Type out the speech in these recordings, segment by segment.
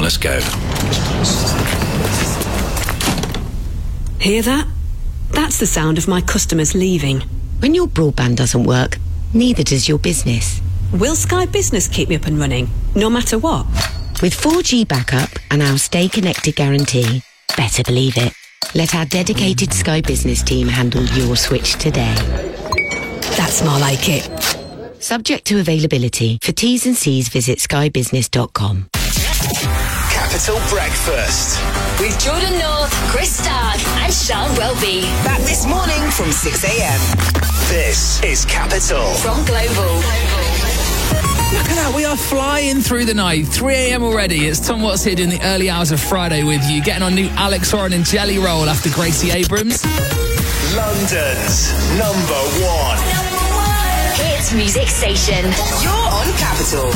Let's go. Hear that? That's the sound of my customers leaving. When your broadband doesn't work, neither does your business. Will Sky Business keep me up and running, no matter what? With 4G backup and our Stay Connected guarantee, better believe it. Let our dedicated Sky Business team handle your switch today. That's more like it. Subject to availability. For T's and C's, visit skybusiness.com. Capital Breakfast with Jordan North, Chris Stark and Sean Welby. Back this morning from 6 a.m. This is Capital from Global. Look at that, we are flying through the night. 3 a.m. already. It's Tom Watts here in the early hours of Friday with you, getting on new Alex Warren and Jelly Roll after Gracie Abrams. London's number one hit music station. You're on Capital.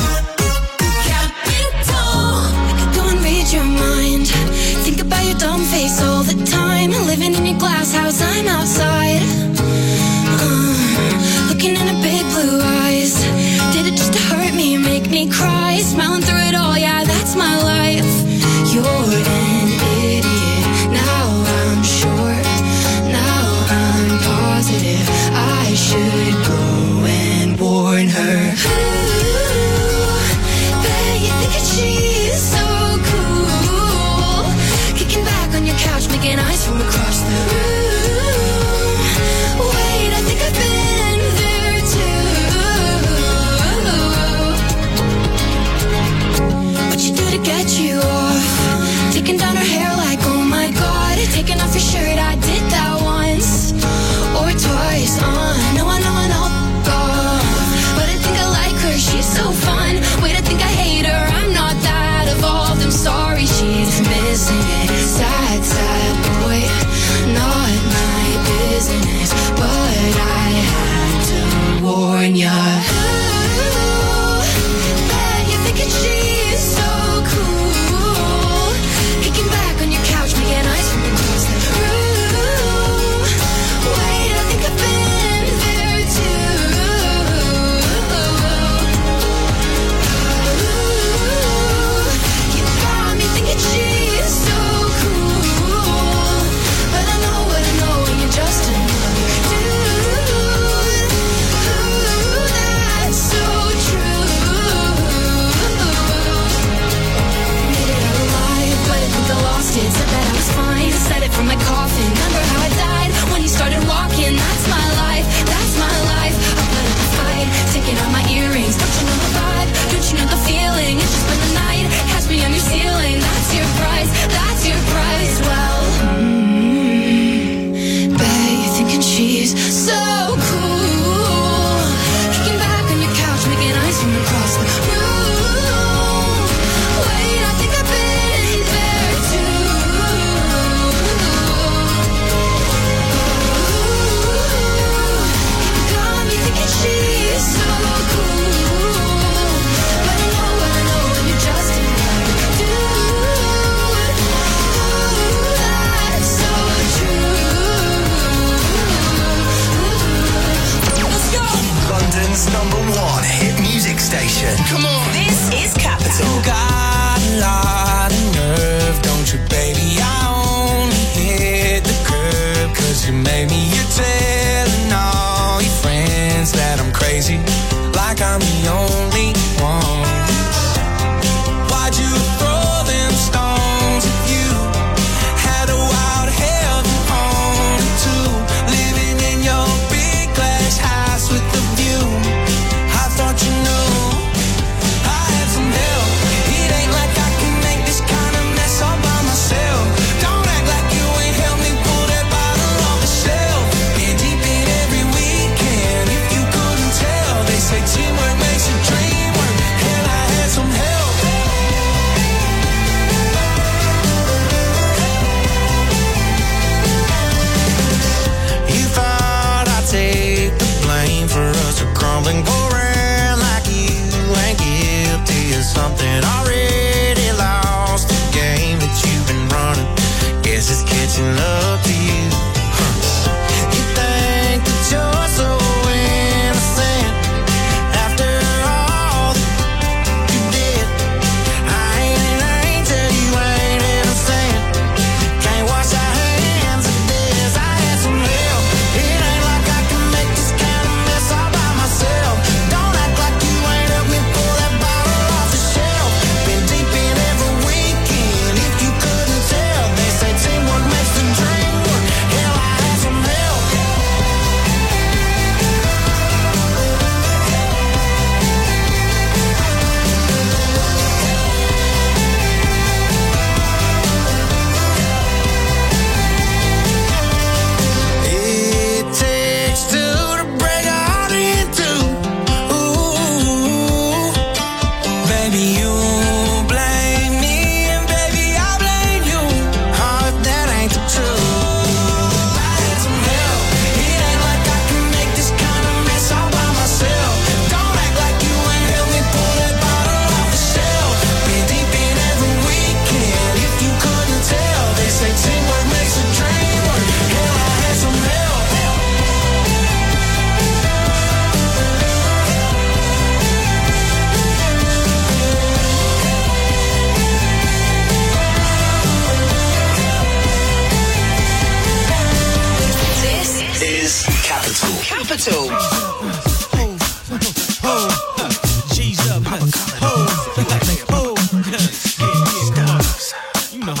Read your mind. Think about your dumb face all the time. Living in your glass house, I'm outside. Looking in her big blue eyes. Did it just to hurt me, make me cry? Smiling through it all, yeah, that's my life. You're an idiot. Now I'm sure. Now I'm positive. I should go and warn her. Ooh,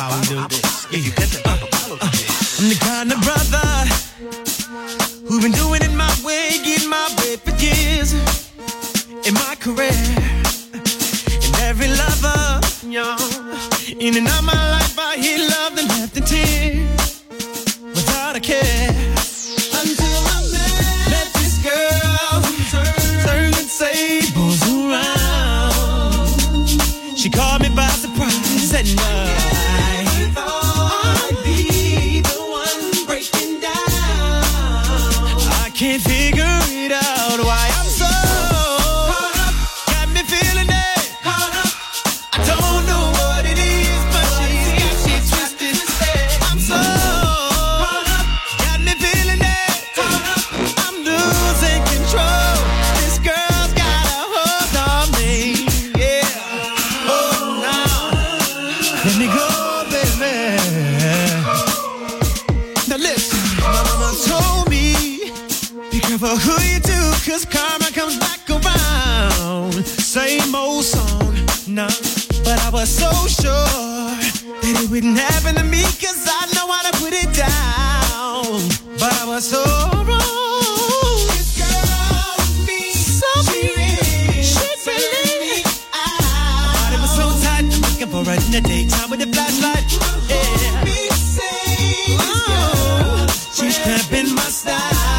how we do this. I'm the kind of brother who've been doing it my way, getting my way for years in my career. And every lover, in and out my life, I hear love and left and tears without a care. Until I met this girl, turn the tables around. She caught me by surprise at night. I'd be the one breaking down. I can't figure it out why I'm so caught up. Got me feeling it. Caught up. I don't know what it is, but she's got me twisted. I'm so caught up. Got me feeling it. Caught up. I'm losing control. This girl's got a hold on me. Yeah. Oh no. Let me go, baby. Now listen, my mama told me, be careful who you do, cause karma comes back around. Same old song, nah, but I was so sure that it wouldn't happen to me, cause I know how to put it down. But I was so wrong. This girl with me, so she really out. My body was so tight, I'm looking for her in the daytime with the flashlight. Yeah. Oh, she's cramping my style.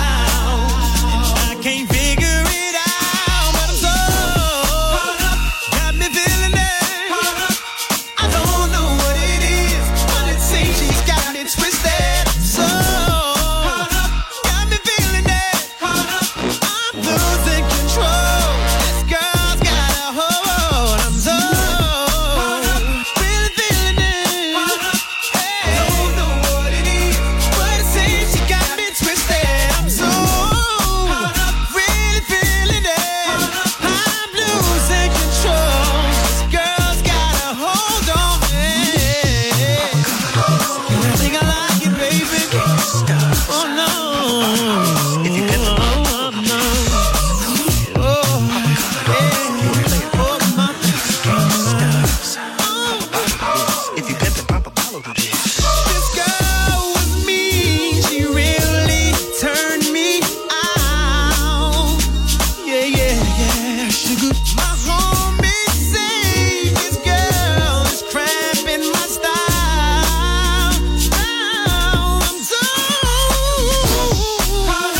I can't figure it out, but I'm so caught up. Got me feeling it. Caught up. I don't know what it is, but it seems she's got it twisted. So caught up. Got me feeling it. Caught up. I'm losing control. This girl's got a hold. I'm so caught up. Really feeling it. Caught up. Hey. Don't know what it is, but it seems she got me twisted. I'm so caught up. Really feeling it. I'm losing control. This girl's got a hold on me. And I think I like it, baby. Oh no. Oh no. Oh, yeah. Oh my. This girl was mean. She really turned me out. Yeah. Sugar. My homies say this girl is cramping my style. I'm so caught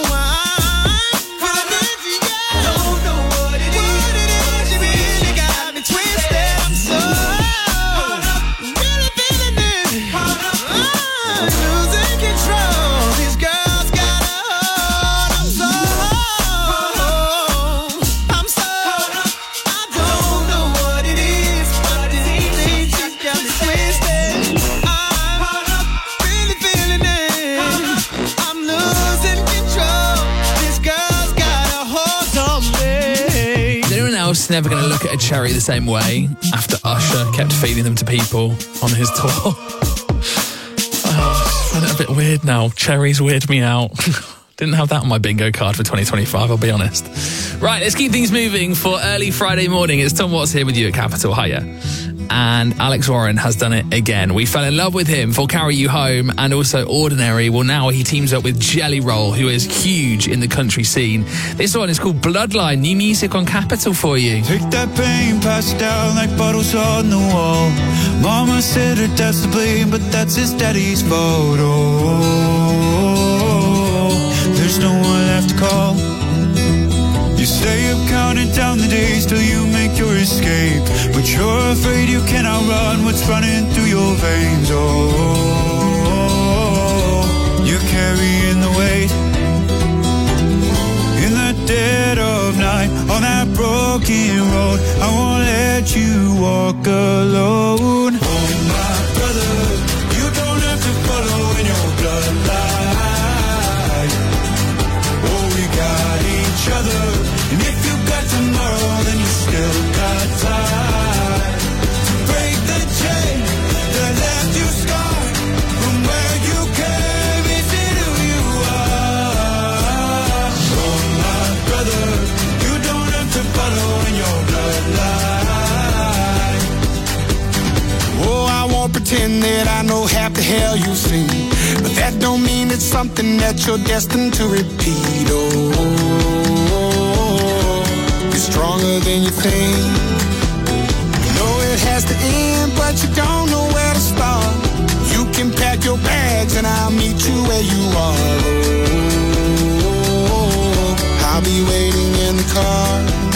up. I don't know what it is. She really got me twisted. I'm so caught up. Really feeling it. I'm losing control. This girl's got a hold. I'm so caught up. I don't know what it is, but it seems she's got me twisted. I'm caught up. Really feeling it. I'm losing control. This girl's got a hold on me. Is anyone else never going to look at a cherry the same way after Usher kept feeding them to people on his tour? I find it a bit weird now. Cherries weird me out. Didn't have that on my bingo card for 2025, I'll be honest. Right, let's keep things moving for early Friday morning. It's Tom Watts here with you at Capital. Hiya. And Alex Warren has done it again. We fell in love with him for Carry You Home and also Ordinary. Well, now he teams up with Jelly Roll, who is huge in the country scene. This one is called Bloodline. New music on Capital for you. Take that pain, pass it down like bottles on the wall. Mama said her dad's to blame, but that's his daddy's fault. Oh, there's no one left to call. You stay up counting down the days till you make your escape, but you're afraid you cannot run what's running through your veins. Oh, you're carrying the weight in the dead of night on that broken road. I won't let you walk alone. Oh my brother, you don't have to follow in your bloodline. Oh, we got each other, and if you got tomorrow, then you still got time to break the chain that left you scarred from where you came into who you are. Oh my brother, you don't have to follow in your bloodline. pretend that I know half the hell you've seen, but that don't mean it's something that you're destined to repeat. Oh, it's stronger than you think. You know it has to end, but you don't know where to start. You can pack your bags and I'll meet you where you are. Oh, I'll be waiting in the car.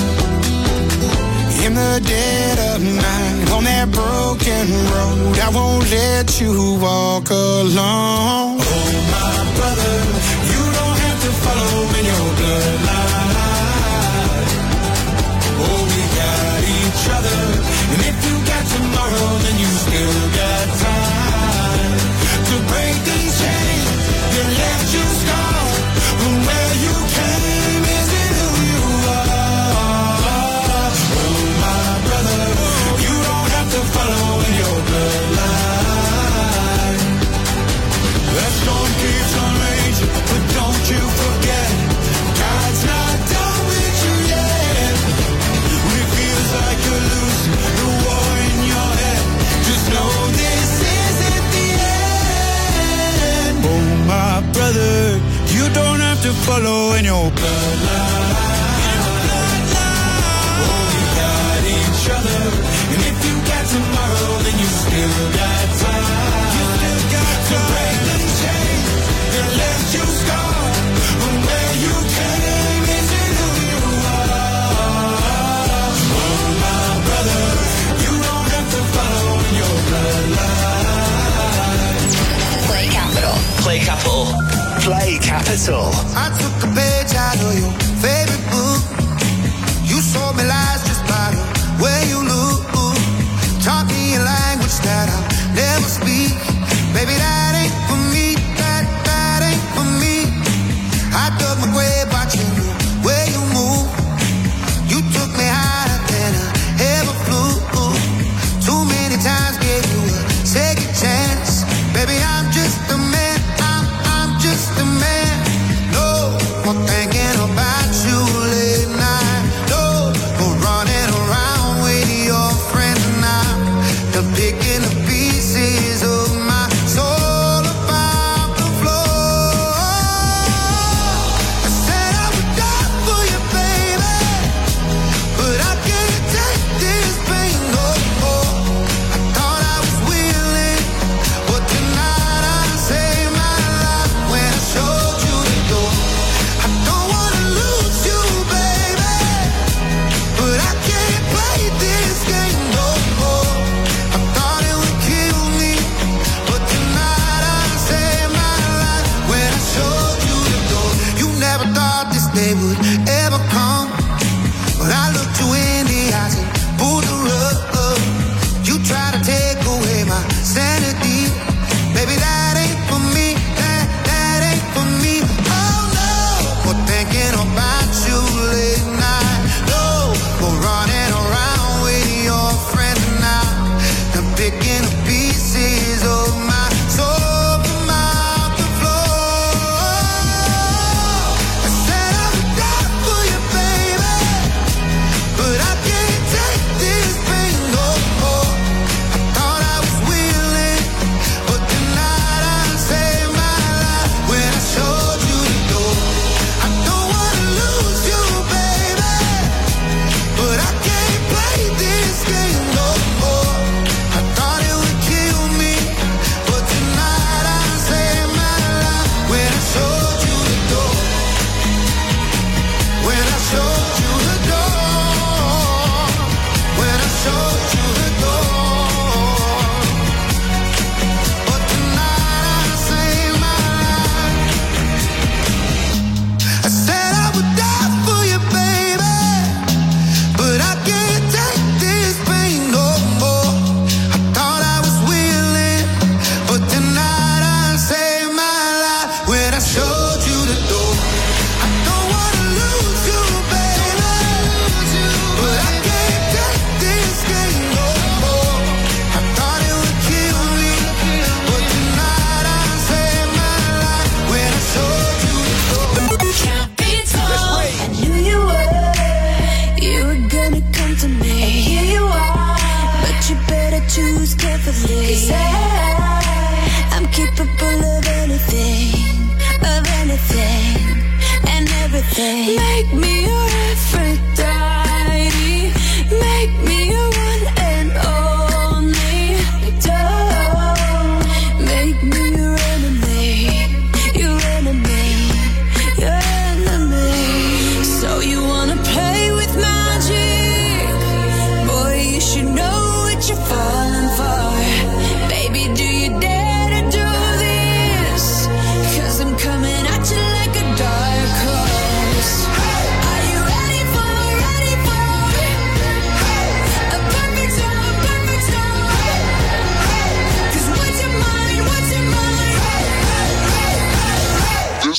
In the dead of night, on that broken road, I won't let you walk alone. Oh, my brother, you don't have to follow in your bloodline. Oh, we got each other, and if you got tomorrow, then you still got time to break these chains that left you scarred from where you came. Isn't who you are. Follow in your bloodline. That storm keeps on raging, but don't you forget, God's not done with you yet. When it feels like you're losing the war in your head, just know this isn't the end. Oh, my brother, you don't have to follow in your bloodline. Oh, we got each other. And if you got tomorrow, then you still got time. You still got to break the chain that left you scarred from where you came into who you are. Oh, my brother, you don't have to follow in your bloodline. Play Capital. Play Capital. Play Capital. I took a page out of your favorite book. You sold me lies just by the way you look. Taught me a language that I'll never speak. Baby, that ain't for me. That ain't for me. I dug my grave watching you, where you move. You took me higher than I ever flew. Too many times gave you a second chance. Baby, I'm just a man. I'm just a man. No more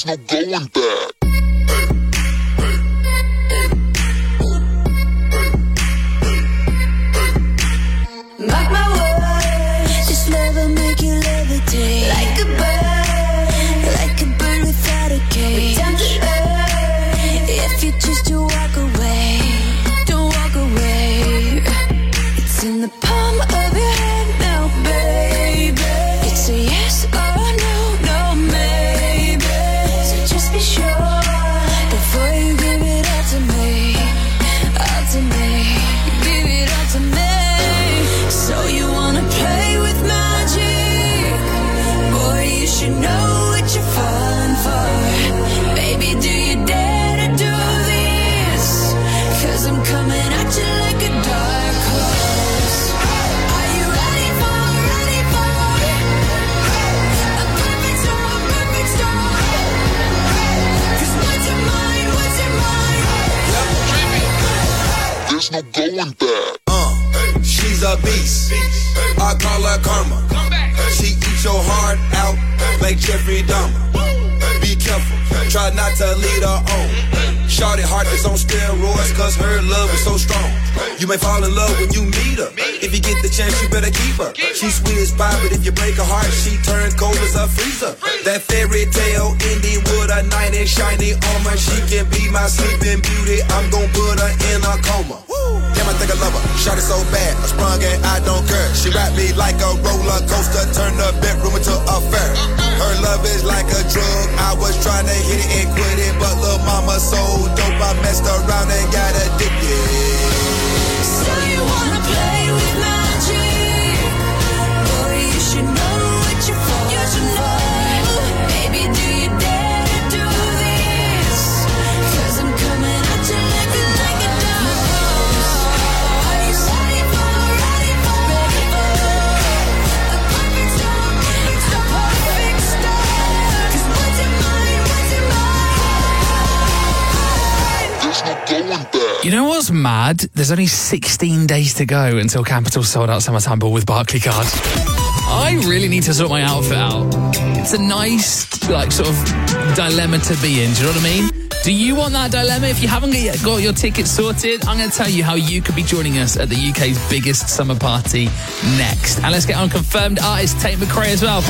no going back. Mark my words, this love will make you levitate. Like a bird without a cage. Down to earth, if you choose to walk away, don't walk away. It's in the palm of your hand now, baby. It's a yes or no, maybe. So just be sure before you give it all to me, give it all to me. So you wanna play with magic? Boy, you should know what you're falling for. Baby, do you dare to do this? 'Cause I'm coming at you like a dark horse. Are you ready for a perfect storm, perfect storm? 'Cause what's in mine, There's no going back. She's a beast. I call her karma. She eats your heart out like Jeffrey Dahmer. Be careful, try not to lead her on. Shorty heart is on steroids, 'cause her love is so strong. You may fall in love when you meet her. If you get the chance, you better keep her. She's sweet as pie, but if you break her heart, she turns cold as a freezer. That fairy tale ending with a knight in shiny armor. She can be my sleeping beauty. I'm gon' put her in a coma. Damn, I think I love her. Shot it so bad, I sprung and I don't care. She wrapped me like a roller coaster, turned the bedroom into a fair. Her love is like a drug. I was trying to hit it and quit it, but little mama so dope, I messed around and got addicted. So you wanna play with magic? Boy, you should know what you're falling for. Baby, do you dare to do this? 'Cause I'm coming at you like a dark horse. Are you ready for a perfect storm, perfect storm? 'Cause what's in mine, There's no going back. You know what's mad? There's only 16 days to go until Capital sold out Summertime Ball with Barclaycard. I really need to sort my outfit out. It's a nice, sort of dilemma to be in. Do you know what I mean? Do you want that dilemma? If you haven't yet got your tickets sorted, I'm going to tell you how you could be joining us at the UK's biggest summer party next. And let's get on confirmed artist Tate McRae as well.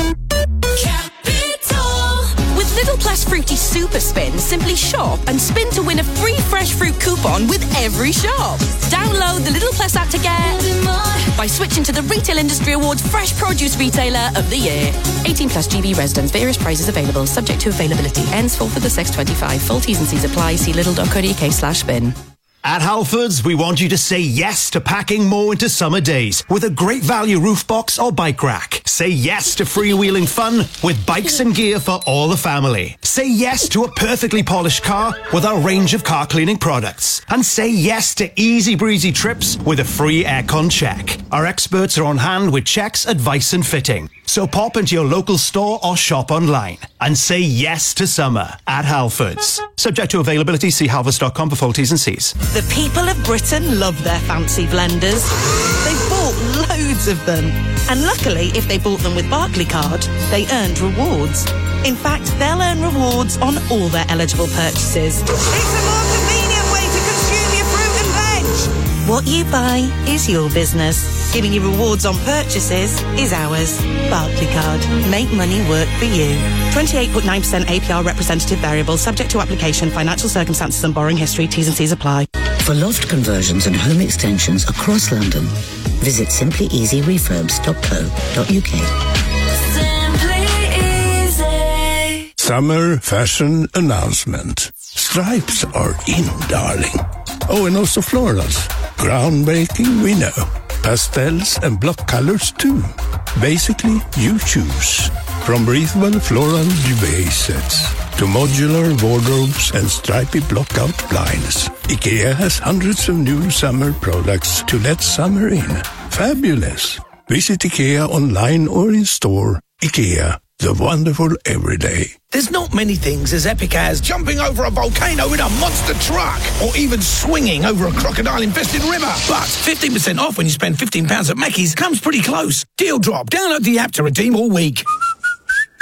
With Little Plus Fruity Super Spin, simply shop and spin to win a free fresh fruit coupon with every shop. Download the Little Plus app to get by switching to the Retail Industry Awards Fresh Produce Retailer of the Year. 18 plus GB residents. Various prizes available. Subject to availability. Ends 4th of the 6/25. Full T's and C's apply. See lidl.co.uk/spin. At Halfords, we want you to say yes to packing more into summer days with a great value roof box or bike rack. Say yes to freewheeling fun with bikes and gear for all the family. Say yes to a perfectly polished car with our range of car cleaning products. And say yes to easy breezy trips with a free aircon check. Our experts are on hand with checks, advice and fitting. So pop into your local store or shop online and say yes to summer at Halfords. Subject to availability, see halfords.com for full T's and C's. The people of Britain love their fancy blenders. They've bought loads of them. And luckily, if they bought them with Barclaycard, they earned rewards. In fact, they'll earn rewards on all their eligible purchases. It's a more convenient way to consume your fruit and veg. What you buy is your business. Giving you rewards on purchases is ours. Barclaycard. Make money work for you. 28.9% APR representative variable, subject to application, financial circumstances and borrowing history. T's and C's apply. For loft conversions and home extensions across London, visit simplyeasyrefurbs.co.uk. Simply Easy. Summer fashion announcement. Stripes are in, darling. Oh, and also florals. Groundbreaking, we know. Pastels and block colors too. Basically, you choose. From breathable floral duvet sets to modular wardrobes and stripy block-out blinds, IKEA has hundreds of new summer products to let summer in. Fabulous! Visit IKEA online or in store. IKEA, the wonderful everyday. There's not many things as epic as jumping over a volcano in a monster truck or even swinging over a crocodile-infested river. But 15% off when you spend £15 at Mackey's comes pretty close. Deal drop. Download the app to redeem all week.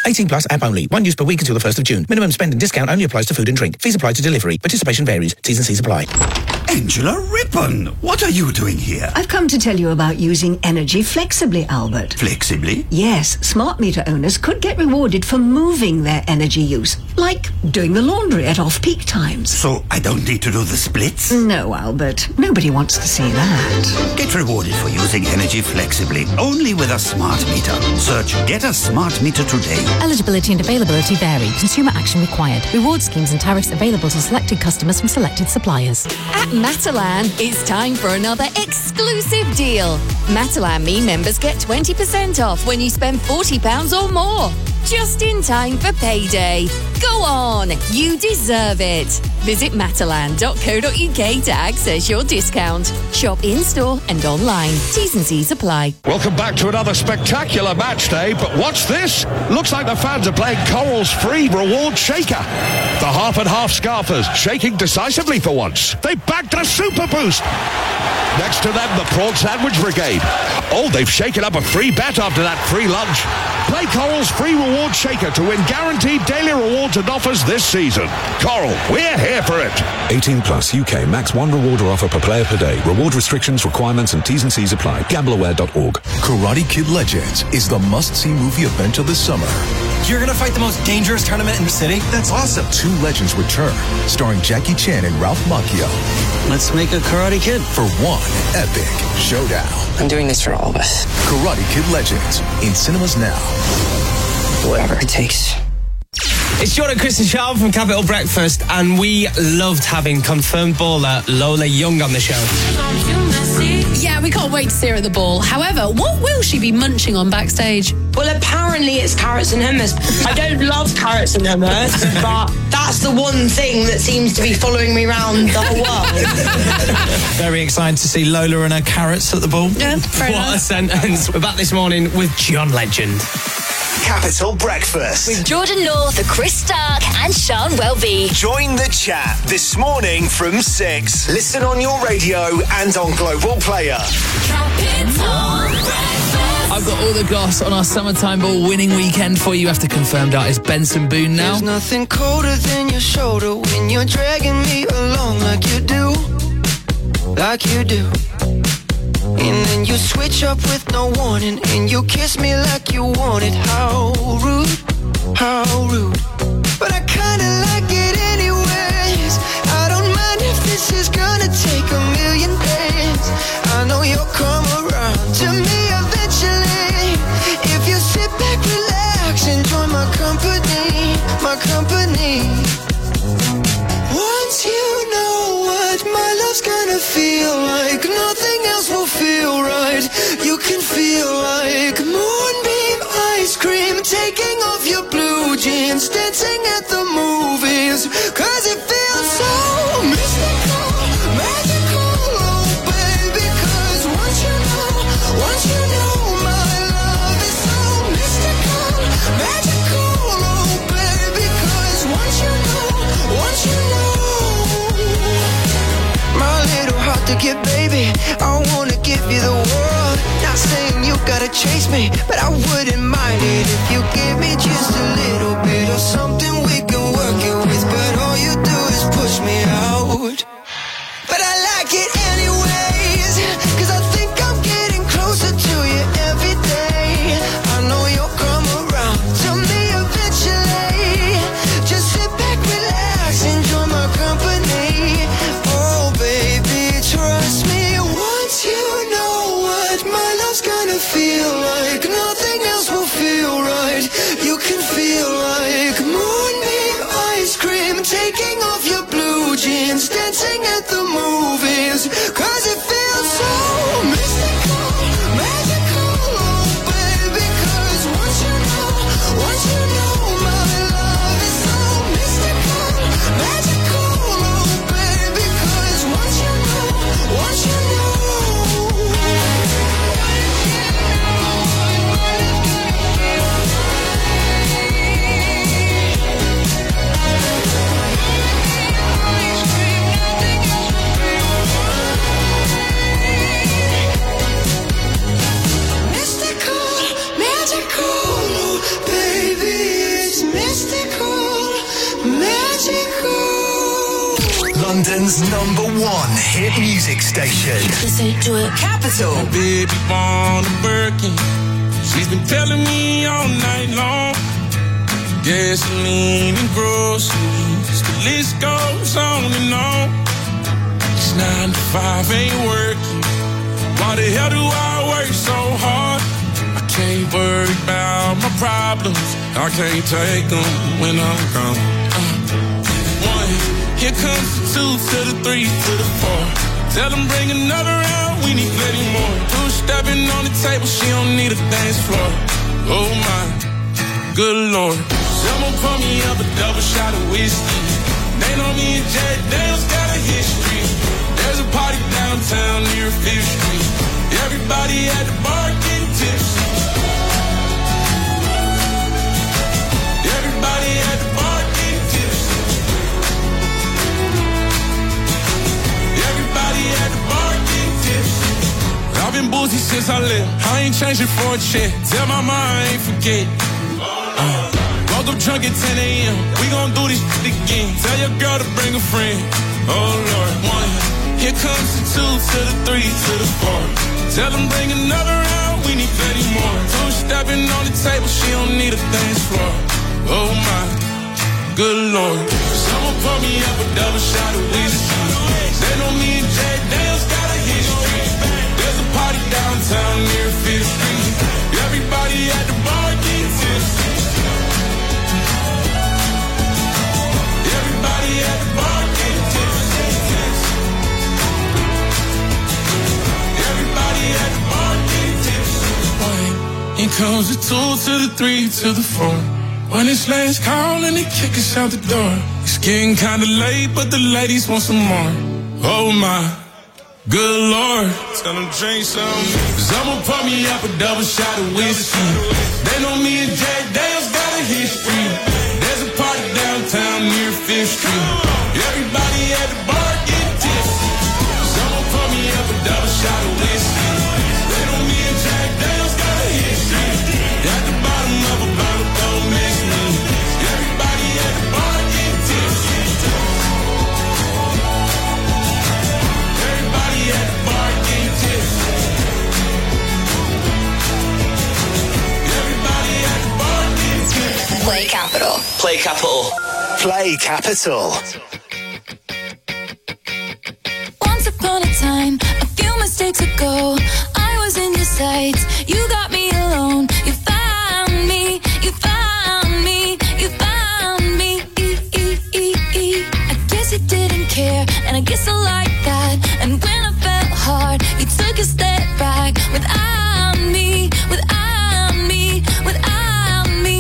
18 plus app only. One use per week until the 1st of June. Minimum spend and discount only applies to food and drink. Fees apply to delivery. Participation varies. T's and C's apply. Angela Rippon, what are you doing here? I've come to tell you about using energy flexibly, Albert. Flexibly? Yes, smart meter owners could get rewarded for moving their energy use, like doing the laundry at off-peak times. So I don't need to do the splits? No, Albert. Nobody wants to see that. Get rewarded for using energy flexibly, only with a smart meter. Search Get a Smart Meter today. Eligibility and availability vary. Consumer action required. Reward schemes and tariffs available to selected customers from selected suppliers. At Matalan, it's time for another exclusive deal. Matalan Me members get 20% off when you spend £40 or more. Just in time for payday. Go on, you deserve it. Visit matalan.co.uk to access your discount. Shop in-store and online. T's and C's apply. Welcome back to another spectacular match day, but what's this? Looks like the fans are playing Coral's free reward shaker. The half and half scarfers shaking decisively for once. They backed a super boost. Next to them, the Prawn Sandwich Brigade. Oh, they've shaken up a free bet after that free lunch. Play Coral's free reward shaker to win guaranteed daily rewards and offers this season. Coral, we're here for it. 18 plus UK max one reward or offer per player per day. Reward restrictions, requirements and T's and C's apply. Gambleaware.org. Karate Kid Legends is the must-see movie event of the summer. You're gonna fight the most dangerous tournament in the city? That's awesome. 2 legends return, starring Jackie Chan and Ralph Macchio. Let's make a Karate Kid. For one epic showdown. I'm doing this for all of us. Karate Kid Legends, in cinemas now. Whatever it takes. It's John and Chris and Charles from Capital Breakfast, and we loved having confirmed bowler Lola Young on the show. Yeah, we can't wait to see her at the ball. However, what will she be munching on backstage? Well, apparently it's carrots and hummus. I don't love carrots and hummus, but that's the one thing that seems to be following me around the whole world. Very excited to see Lola and her carrots at the ball. Yeah, very What a nice. sentence. We're back this morning with John Legend. Capital Breakfast. With Jordan North, Chris Stark, and Sean Welby. Join the chat this morning from 6. Listen on your radio and on Global Player. I've got all the goss on our Summertime Ball winning weekend for you after confirmed artist Benson Boone now. There's nothing colder than your shoulder when you're dragging me along like you do. Like you do. And then you switch up with no warning, and you kiss me like you want it. How rude, how rude. But I kinda like it anyways. I don't mind if this is gonna take a million days. I know you'll come around to me eventually. If you sit back, relax, enjoy my company, my company. Once you know what my love's gonna feel like, nothing else will feel right. You can feel like moonbeam ice cream, taking off your blue jeans, dancing at the movies, 'cause it feels so mystical, magical, oh baby. 'Cause once you know my love is so mystical, magical, oh baby. 'Cause once you know my little heart to give, baby, I wanna give you the world. Not saying you gotta chase me, but I wouldn't mind it if you give me just a little bit of something we can work it with. But all you do is push me out. But I like it anyways, 'cause I think I'm getting closer to you every day. I know you'll come around to me eventually. Just sit back, relax, enjoy my company. Oh baby, trust me. Once you know what my love's gonna feel like, nothing else will feel right. You can feel like moonbeam ice cream, taking off your blue jeans, dancing at the movies, 'cause it feels so mystical, magical, oh baby. 'Cause once you know my love is so mystical, magical, oh baby. 'Cause once you know London's #1 hit music station. Listen to it. Capital. My baby born a Birkin. She's been telling me all night long. Gasoline and groceries, the list goes on and on. It's 9 to 5, ain't working. Why the hell do I work so hard? I can't worry about my problems. I can't take them when I'm gone. 1, here comes the 2 to the 3 to the 4. Tell them bring another round, we need plenty more. 2 stepping on the table, she don't need a dance floor. Oh my, good Lord. Someone pour me up a double shot of whiskey. They know me and Jack Daniels got a history. There's a party downtown near 5th Street. Everybody at the bar getting tipsy. Everybody at the bar getting tipsy. Everybody at the bar getting tipsy. I've been boozy since I left. I ain't changing for a check. Tell my mom I ain't forget. Woke up drunk at 10 a.m. We gon' do this again. Tell your girl to bring a friend. Oh Lord. 1, here comes the 2 to the 3 to the 4. Tell them bring another round, we need plenty more. 2 stepping on the table, she don't need a dance floor. Oh my, good Lord. Someone pour me up a double shot of whiskey. They know me and Jack Daniels got a history. There's a party downtown near 5th Street. Everybody at the bar getting tipsy. Everybody at the bar getting tipsy. Everybody at the bar getting tipsy. Here comes the 2 to the 3 to the 4. When it's last call and they kick us out the door. It's getting kinda late, but the ladies want some more. Oh my, good Lord. Tell them drink some. Someone pour me up a double shot of whiskey. They know me and Jack Daniels got a history. There's a party downtown near 5th Street. Everybody at the bar getting tipsy. Someone pour me up a double shot of whiskey. They know me and Jack Daniels got a history. At the bottom of a bottle, don't miss me. Everybody at the bar getting tipsy. Everybody at the bar getting tipsy. Everybody at the bar getting tipsy. Play Capital. Play Capital. Play Capital. Once upon a time, a few mistakes ago, I was in your sights. You got me alone. You found me. You found me. You found me. I guess you didn't care, and I guess I like that. And when I felt hard, you took a step back. Without me, without me, without me.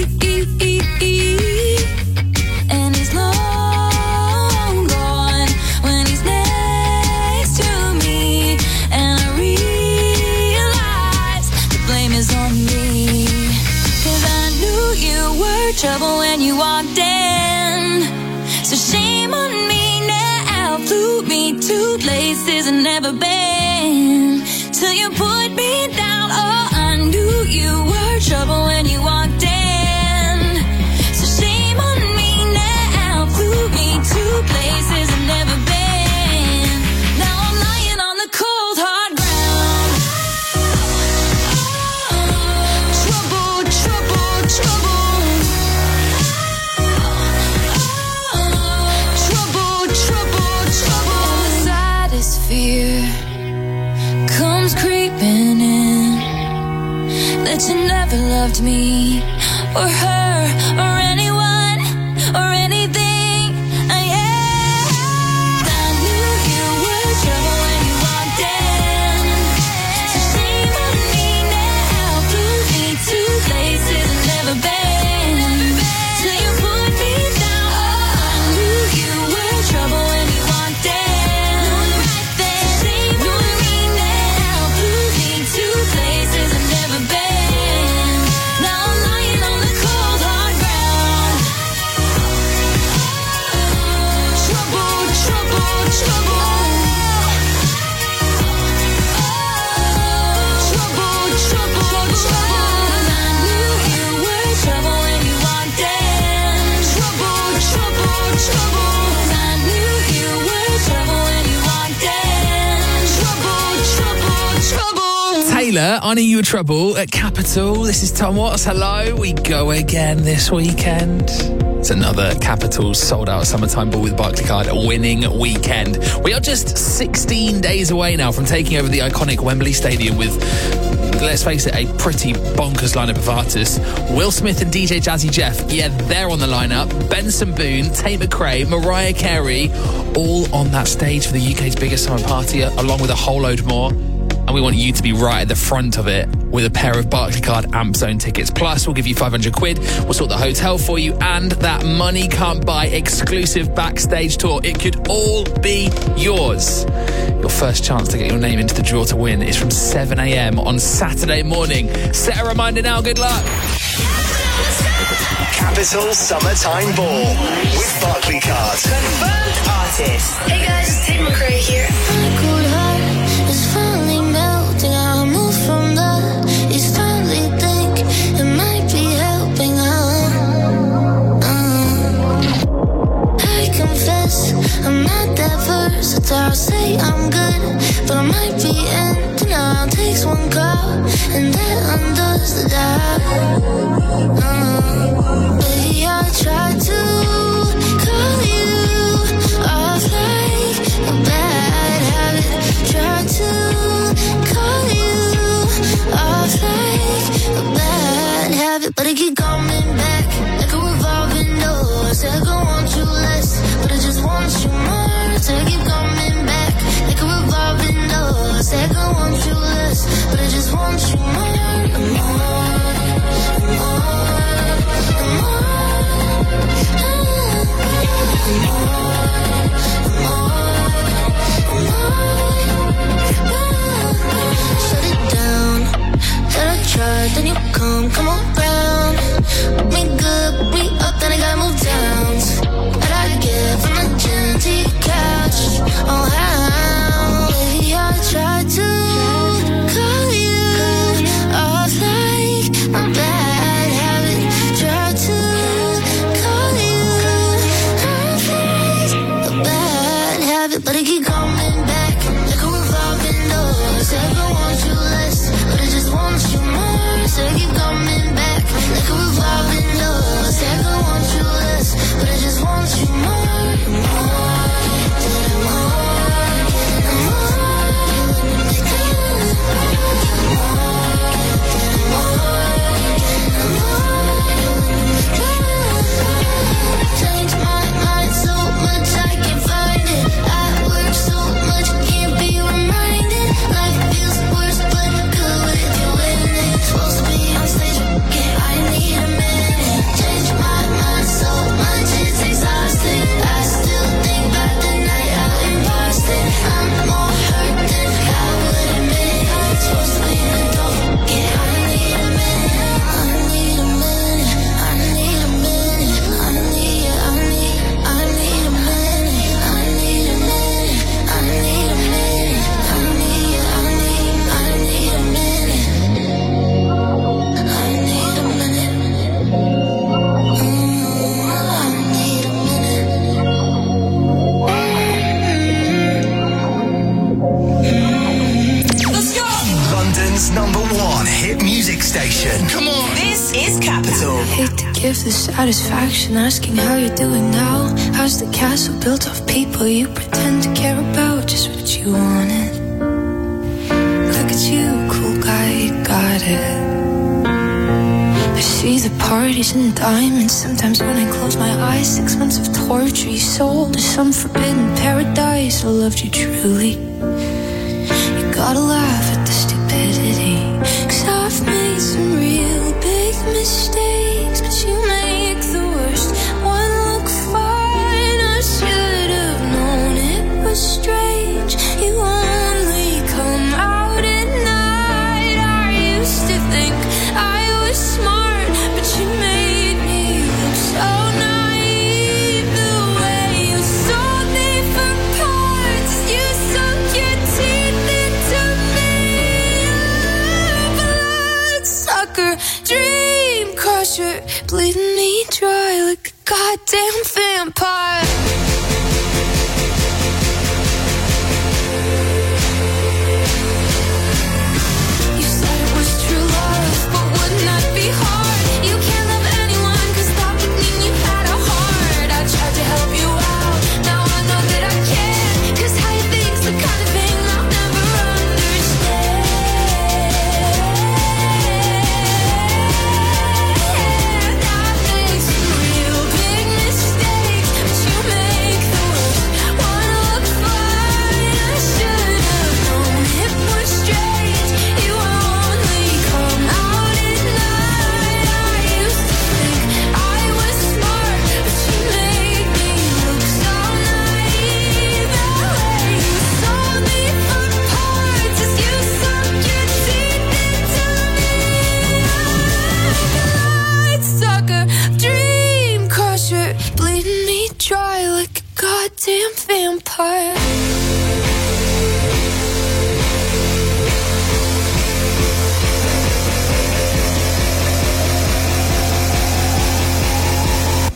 And he's long gone when he's next to me. And I realize the blame is on me. 'Cause I knew you were trouble when you walked in. So shame on me now. Flew me to places I've never been. Till you put me down. Oh, I knew you were trouble when you walked in. So shame on me now. Flew me to places I've never been. Now I'm lying on the cold hard ground. Trouble, trouble, trouble. Trouble, trouble, trouble. And the saddest fear comes creeping in, that you never loved me or her or anyone or anything. Yeah. I knew you were trouble when you walked in. So shame on me now. Flew me to places I've never been. Till you put me down. Oh, I knew you were trouble when you walked in. Right there. Shame on me now. Flew me to places I've never been. Now I'm lying on the cold hard ground. Taylor, I Knew You Were Trouble at Capital. This is Tom Watts. Hello. We go again this weekend. It's another Capital sold-out Summertime Ball with Barclaycard winning weekend. We are just 16 days away now from taking over the iconic Wembley Stadium with, let's face it, a pretty bonkers lineup of artists. Will Smith and DJ Jazzy Jeff, yeah, they're on the lineup. Benson Boone, Tate McRae, Mariah Carey, all on that stage for the UK's biggest summer party, along with a whole load more. And we want you to be right at the front of it with a pair of Barclaycard Amp Zone tickets. Plus, we'll give you 500 quid. We'll sort the hotel for you and that money can't buy exclusive backstage tour. It could all be yours. Your first chance to get your name into the draw to win is from 7 a.m. on Saturday morning. Set a reminder now. Good luck. Capital Summertime Ball with Barclaycard. Confirmed artist. Hey guys, it's Tate McRae here. My cold heart is finally melting. I move from the east, finally think it might be helping. I confess I'm not that versatile. Say I'm good, but I might be empty now. Takes one call and that undoes the doubt. Baby, I tried to call you off like a bad habit. Tried to call you off like a bad habit, but it keep coming back like a revolving door. Said I want you less, but I just want you more. Said I keep coming back like a revolving door. Said I want you less, but I just want you more. Shut it down. Then I tried, then you come around. Put me good, put me up, then I gotta move down. But I get from the gym to your couch. Oh, how? Baby, I tried to call you off like a bad habit. Tried to call you off like a bad habit, but I keep coming back like a revolving door. Said I want you less, but I just want you more. Said I keep coming back like a revolving door. Said I want you less, but I just want you more. Change my mind so much I can't find it. I work so much, can't be reminded. Life feels worse, but good with you in it. Supposed to be on stage, yeah, I need a minute. Change my mind so much, it's exhausting. I still think about the night out in Boston. I'm more hurt than I would admit. Supposed to be an adult, yeah, I need a minute. I need a minute. I need a minute. I need a minute. I need a minute. I need a minute. I need a minute. I need a minute. I need a Let's go! London's #1 hit music station. Come on. This is Capital. Hate to give the satisfaction asking how you're doing now. How's the castle built of people you pretend to care about? Just what you wanted. Look at you, cool guy, you got it. I see the parties and diamonds. Sometimes when I close my eyes, 6 months of torture you sold to some forbidden paradise. I loved you truly. You gotta laugh at the stupidity, 'cause I've made some real big mistakes, but you make the worst one look fine. I should have known it was strange. You only come out at night. I used to think I was smart, but you made me look so naive. The way you sold me for parts, you sunk your teeth into me. Blood sucker, dream crusher, bleeding me dry like a goddamn vampire. You said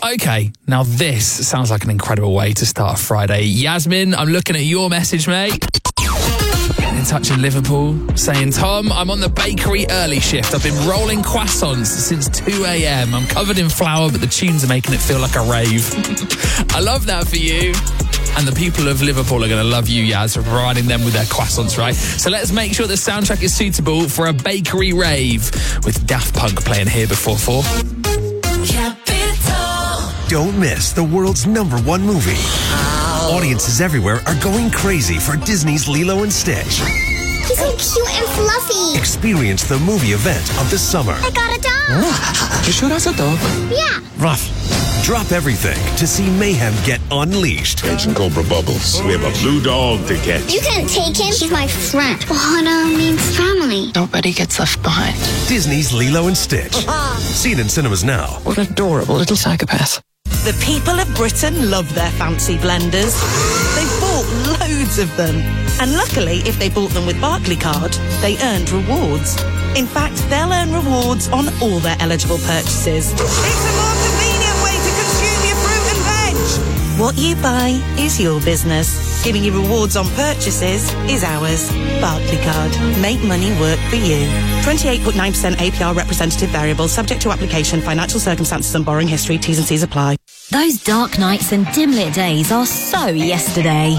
Okay, now this sounds like an incredible way to start a Friday. Yasmin, I'm looking at your message, mate. Getting in touch in Liverpool, saying, Tom, I'm on the bakery early shift. I've been rolling croissants since 2 a.m. I'm covered in flour, but the tunes are making it feel like a rave. I love that for you. And the people of Liverpool are going to love you, Yaz, for providing them with their croissants, right? So let's make sure the soundtrack is suitable for a bakery rave with Daft Punk playing here before 4. Don't miss the world's #1 movie. Audiences everywhere are going crazy for Disney's Lilo and Stitch. He's so cute and fluffy. Experience the movie event of the summer. I got a dog. You sure that's a dog? Yeah. Rough. Drop everything to see mayhem get unleashed. Agent Cobra Bubbles. We have a blue dog to catch. You can't take him. He's my friend. Ohana means family. Nobody gets left behind. Disney's Lilo and Stitch. See it in cinemas now. What an adorable little psychopath. The people of Britain love their fancy blenders. They've bought loads of them. And luckily, if they bought them with Barclaycard, they earned rewards. In fact, they'll earn rewards on all their eligible purchases. It's a more convenient way to consume your fruit and veg. What you buy is your business. Giving you rewards on purchases is ours. Barclaycard. Make money work for you. 28.9% APR representative variable, subject to application, financial circumstances and borrowing history. T's and C's apply. Those dark nights and dim-lit days are so yesterday.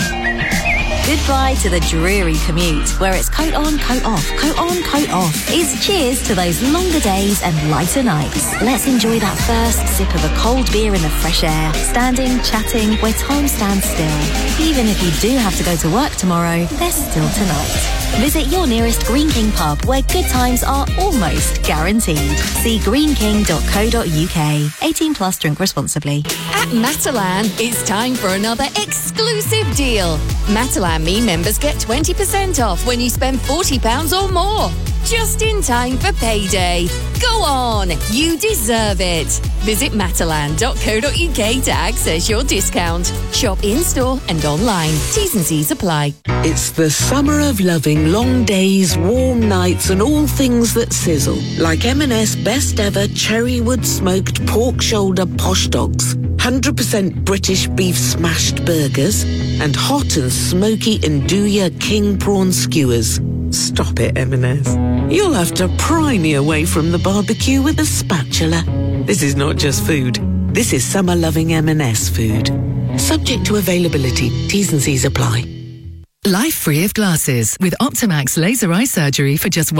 Goodbye to the dreary commute, where it's coat on, coat off, coat on, coat off. It's cheers to those longer days and lighter nights. Let's enjoy that first sip of a cold beer in the fresh air, standing, chatting, where time stands still. Even if you do have to go to work tomorrow, there's still tonight. Visit your nearest Green King pub, where good times are almost guaranteed. See greenking.co.uk. 18 plus, drink responsibly. At Matalan, it's time for another exclusive deal. Matalan Me members get 20% off when you spend £40 or more. Just in time for payday. Go on, you deserve it. Visit matalan.co.uk to access your discount. Shop in-store and online. T's and C's apply. It's the summer of loving long days, warm nights and all things that sizzle. Like M&S best ever Cherrywood smoked pork shoulder posh dogs. 100% British beef smashed burgers and hot and smoky Nduja king prawn skewers. Stop it, M&S. You'll have to pry me away from the barbecue with a spatula. This is not just food. This is summer-loving M&S food. Subject to availability. T's and C's apply. Life free of glasses with Optimax laser eye surgery for just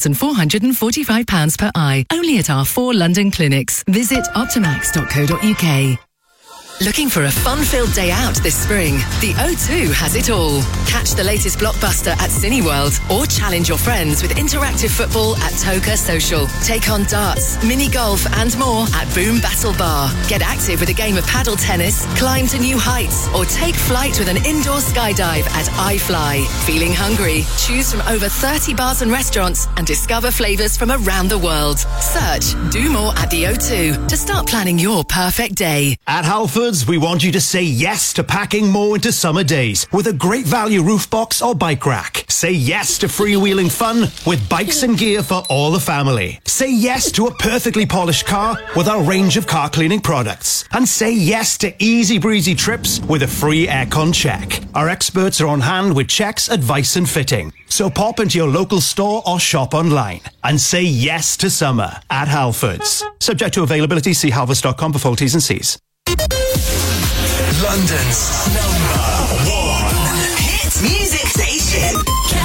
£1,445 per eye. Only at our 4 London clinics. Visit optimax.co.uk. Looking for a fun-filled day out this spring? The O2 has it all. Catch the latest blockbuster at Cineworld or challenge your friends with interactive football at Toka Social. Take on darts, mini golf and more at Boom Battle Bar. Get active with a game of paddle tennis, climb to new heights or take flight with an indoor skydive at iFly. Feeling hungry? Choose from over 30 bars and restaurants and discover flavours from around the world. Search Do More at the O2 to start planning your perfect day. At Halfords, we want you to say yes to packing more into summer days with a great value roof box or bike rack. Say yes to freewheeling fun with bikes and gear for all the family. Say yes to a perfectly polished car with our range of car cleaning products. And say yes to easy breezy trips with a free aircon check. Our experts are on hand with checks, advice and fitting. So pop into your local store or shop online and say yes to summer at Halfords. Subject to availability, see halfords.com for full T's and C's. London's #1 hit music station.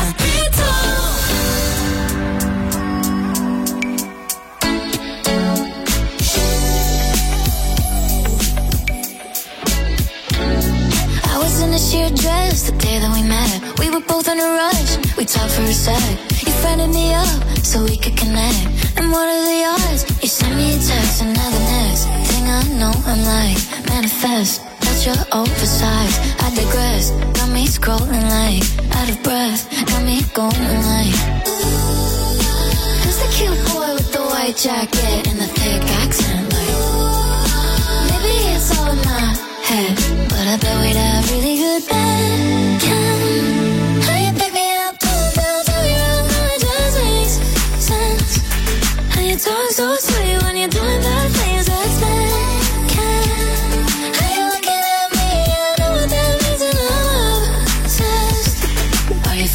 I was in a sheer dress the day that we met. We were both in a rush. We talked for a sec. You friended me up so we could connect. And what are the odds? You sent me a text and now the next thing I know I'm like manifest. That's your oversized. I digress. Got me scrolling like out of breath. Got me going like who's the cute boy with the white jacket and the thick accent? Like maybe it's all in my head, but I bet we'd have really good band. How you pick me up, pull the bills all around, how it just makes sense. How you talk so sweet when you're doing bad things, that's bad.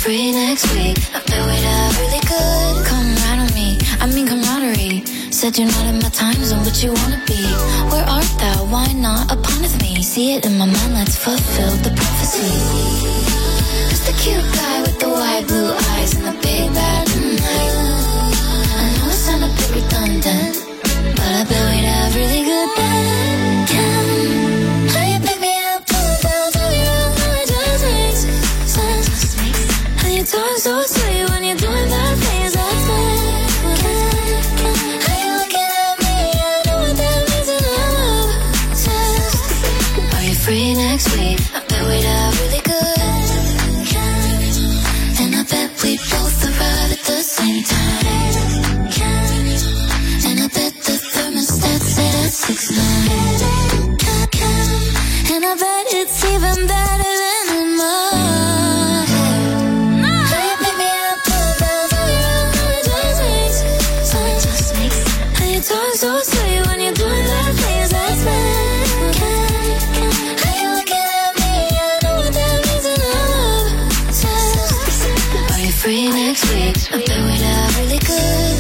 free next week? I bet we'd have really good. Come right on me, I mean camaraderie. Said you're not in my time zone, but you wanna be. Where art thou? Why not upon with me? See it in my mind, let's fulfill the prophecy. Who's the cute guy with the wide blue eyes and the big bad night? I know it sounds a bit redundant, but I bet we'd have really good then. How you pick me up, pull it down, tell me wrong, how it just makes sense. How you talk so sweet when you're doing that things that's how you looking at me, I know what that means and I'm obsessed. Are you free next week? I bet we'd have really good. And I bet we both arrive at the same time. And I bet the thermostat set at 6'9". And I bet it's even better than in my head. How you pick me up, pull it down, tell me wrong, how it just makes sense. How you talk so sweet when you're doing that things that's bad. How you looking at me, I know what that means and I'm obsessed. Are you free next week? I bet we'd have really good.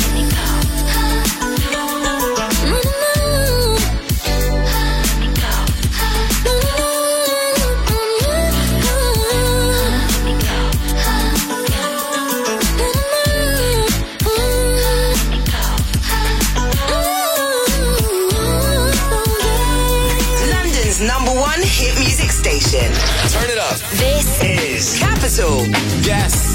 London's #1 hit music station. Turn it up. This is Capital. Yes.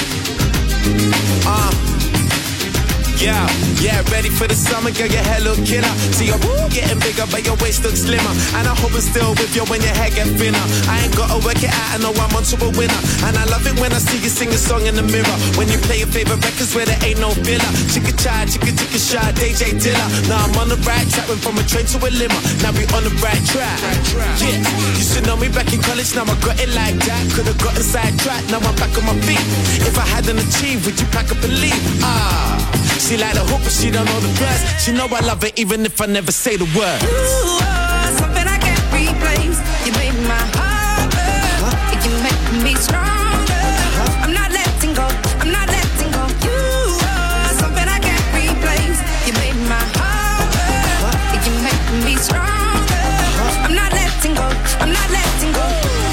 Yeah, ready for the summer, girl, your hair look killer. See your woo getting bigger, but your waist looks slimmer. And I hope it's still with you when your hair get thinner. I ain't gotta work it out, I know I'm onto a winner. And I love it when I see you sing a song in the mirror. When you play your favorite records where there ain't no filler. Chicka shy, DJ Dilla. Now I'm on the right track, went from a train to a limo. Now we on the right track. Yeah, you should know me back in college, now I got it like that. Could've gotten sidetracked, now I'm back on my feet. If I hadn't achieved, would you pack up and leave? She like the hoop, but she don't know the words. She know I love her even if I never say the words. You are something I can't replace. You made my heart burn. You make me stronger. I'm not letting go. I'm not letting go. You are something I can't replace. You made my heart burn. You make me stronger. I'm not letting go. I'm not letting go.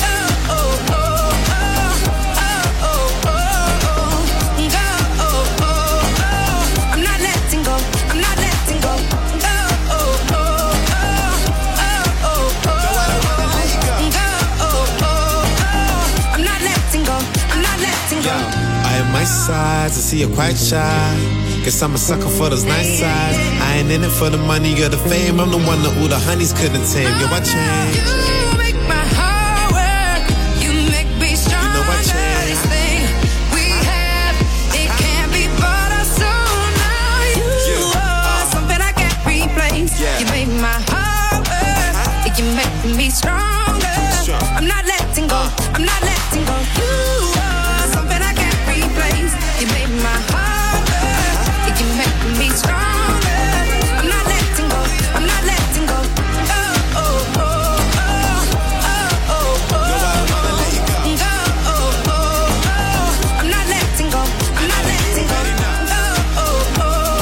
My sides, I see you're quite shy. Guess I'm a sucker for those nice sides. I ain't in it for the money or the fame. I'm the one that all the honeys couldn't tame. Yo, I change. You make my heart work. You make me stronger. You know I change. This thing we have, it can't be bought or sold. Now you are something I can't replace. You make my heart work. You make me stronger. I'm not letting go. I'm not letting go. You are something I can't replace. You made my heart hurt. You make me stronger. I'm not letting go. I'm not letting go. Oh, oh, oh, oh, oh, oh, oh. Go, oh, oh, oh. I'm not letting go. I'm not letting go. Oh, oh, oh,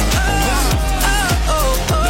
oh, oh, oh.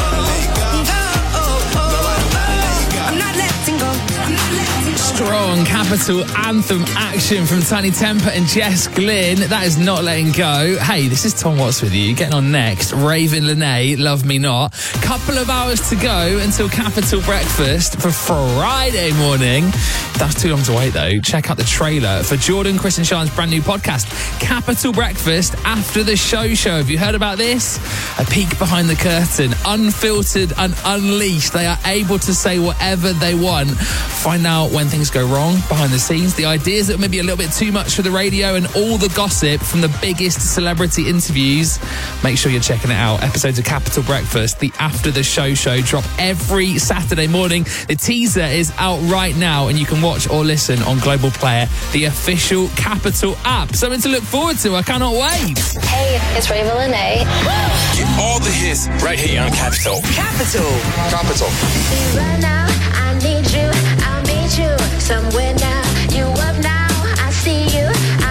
Go, oh, oh. I'm not letting go. I'm not letting go. Strong Capital anthem action from Tiny Temper and Jess Glynn. That is Not Letting Go. Hey, this is Tom Watts with you. Getting on next, Raven Lene, Love Me Not. Couple of hours to go until Capital Breakfast for Friday morning. That's too long to wait though. Check out the trailer for Jordan, Chris and Sean's brand new podcast, Capital Breakfast After the Show. Have you heard about this? A peek behind the curtain, unfiltered and unleashed. They are able to say whatever they want. Find out when things go wrong behind the scenes, the ideas that may be a little bit too much for the radio, and all the gossip from the biggest celebrity interviews. Make sure you're checking it out. Episodes of Capital Breakfast, the After the Show drop every Saturday morning. The teaser is out right now and you can watch or listen on Global Player, the official Capital app. Something to look forward to. I cannot wait. Hey, it's Raven Lene. Get all the hits right here on Capital. Capital. Right now, I need you. I'll meet you somewhere now. You up now, I see you.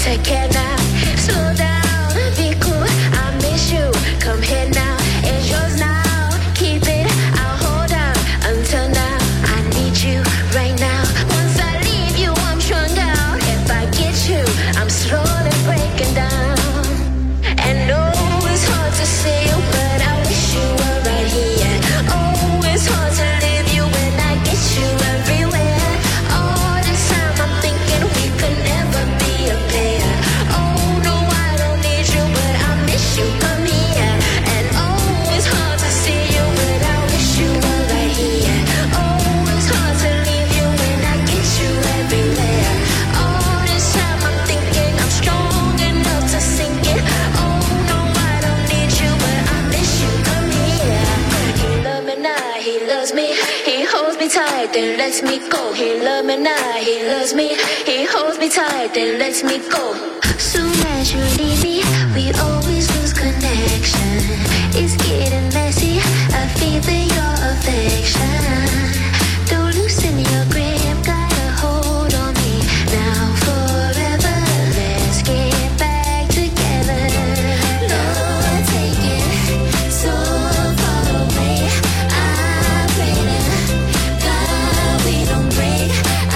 take care now. Slow down, be cool, I miss you. Come here now, it's yours now. Keep it, I'll hold on until now. I need you right now. Once I leave you, I'm strung out. If I get you, I'm slowly breaking down. And oh, it's hard to see you, but I wish you were right here. Oh, it's hard to leave you when I get you everywhere. All this time I'm thinking we could never be a pair. Oh no, I don't need you, but I miss you. Come here. And oh, it's hard to see you, but I wish you were right here. Oh, it's hard to leave you when I get you everywhere. All this time I'm thinking I'm strong enough to sink it. Oh no, I don't need you, but I miss you. Come here. He loves me now, he loves me. He holds me tight, then lets me go. He loves me now, he loves me. He holds me tight, then lets me go. Soon as you leave me, we always lose connection. It's getting messy, I feel your affection. Don't loosen your grip, got a hold on me now forever. Let's get back together. Lord, take it so far away. I pray to God we don't break.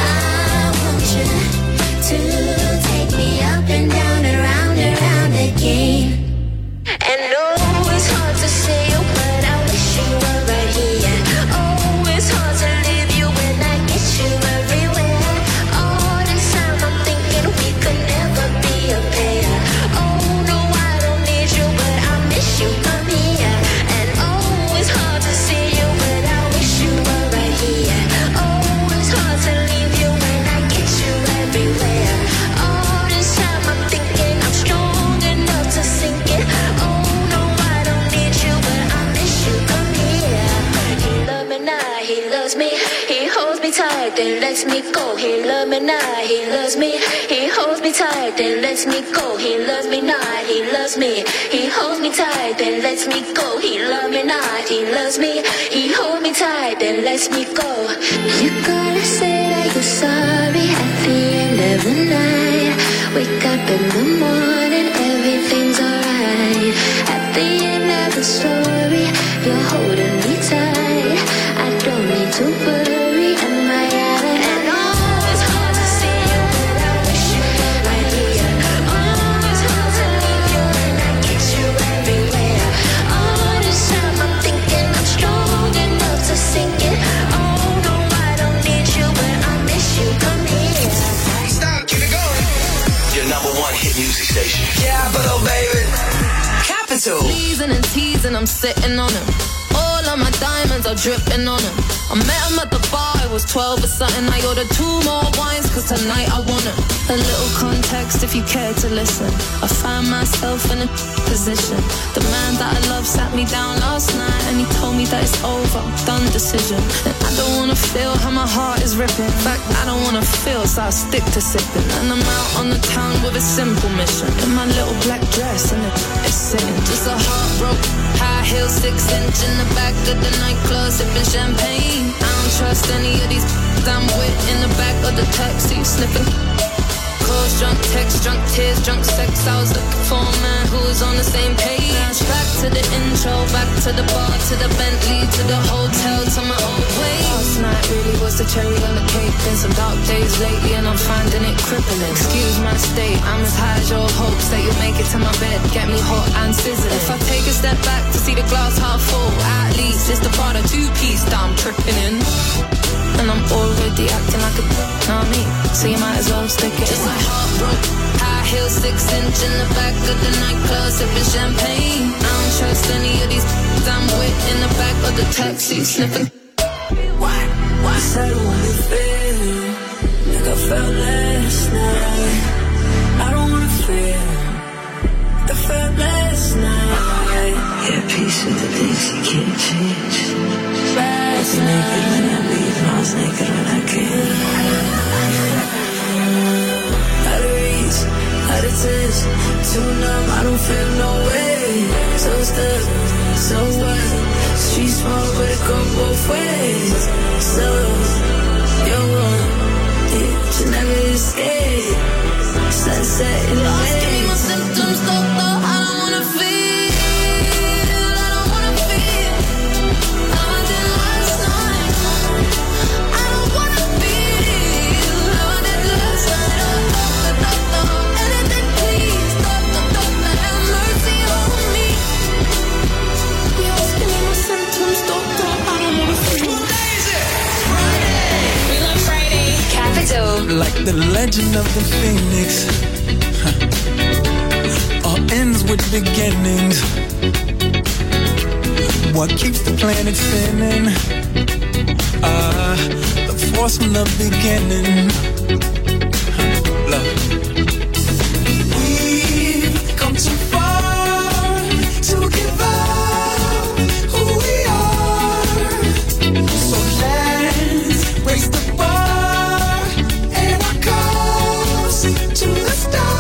I want you to take me up and down, around, around again. And oh, it's hard to see you, but I wish you were right here. Oh, it's hard to leave you when I get you everywhere. All this time I'm thinking we could never be a pair. Oh no, I don't need you, but I miss you. Come here. And oh, it's hard to see you, but I wish you were right here. Oh, it's hard to leave you when I get you everywhere. All this time I'm thinking I'm strong enough to sink it. Oh no, I don't need you, but I miss you. Come here. He loves me now, he loves me. He holds me tight, then lets me go. He loves me now, he loves me. He holds me tight, then lets me go. He loves me not, he loves me. He holds me tight, then lets me go. He loves me not, he loves me. He holds me tight, then lets me go. You gotta say that you're sorry at the end of the night. Wake up in the morning, everything's alright. At the end of the story, you're holding me tight. I don't need to worry, am I out of and oh, it's hard to see you, but I wish you were right here. Oh, it's hard to leave you when I get you everywhere. All this time I'm thinking I'm strong enough to sink it. Oh no, I don't need you, but I miss you. Come here. Stop, keep it going. Your number one hit music station. Capital, baby. Capital. Teasing and teasing, I'm sitting on him. All of my diamonds are dripping on him. I met him at the bar, it was 12 or something. I ordered 2 more wines, cause tonight I want him. A little context if you care to listen. I found myself in a position. The man that I love sat me down last night and he told me that it's over, done decision. And I don't wanna feel how my heart is ripping. In fact, I don't wanna feel, so I stick to sipping. And I'm out on the town with a simple mission. In my little black dress and it's sitting. Just a heartbroken high heel 6-inch in the back of the nightclub sipping champagne. I don't trust any of these I'm with in the back of the taxi sniffing. Calls, drunk text, drunk tears, drunk sex. I was looking for a man who was on the same page. Back to the intro, back to the bar, to the Bentley, to the hotel, to my old way. Last night really was the cherry on the cake. Been some dark days lately and I'm finding it crippling. Excuse my state, I'm as high as your hopes that you'll make it to my bed, get me hot and sizzling. If I take a step back to see the glass half full, at least it's the Prada 2-piece that I'm tripping in. And I'm already acting like a know what I mean? So you might as well stick it. Just like heartbroken, high heel 6-inch in the back of the nightclub sipping champagne. I don't trust any of these I'm with in the back of the taxi sniffing. What? I don't wanna feel like I felt last night. I don't wanna feel like I felt last night. Yeah, peace with the things you can't change. Last night, naked when I leave, I was naked when I came. Out of reach, out of touch, too numb, I don't feel no way. So stuck, so what? Street small, but it go both ways. So, you're wrong, yeah, you never escape. Sunset setting in. Lost in my symptoms, doctor, I don't wanna feel. I don't wanna feel how I did last night. I don't wanna feel how I did last night. Doctor, anything please, doctor, have mercy on me. Lost in my symptoms, doctor, I don't wanna feel. What day is it? Friday. We love Friday. Capital. Like the legend of the phoenix, all ends with beginnings. What keeps the planet spinning? The force from the beginning. Love. We've come too far to give up who we are. So let's raise the bar and our cups to the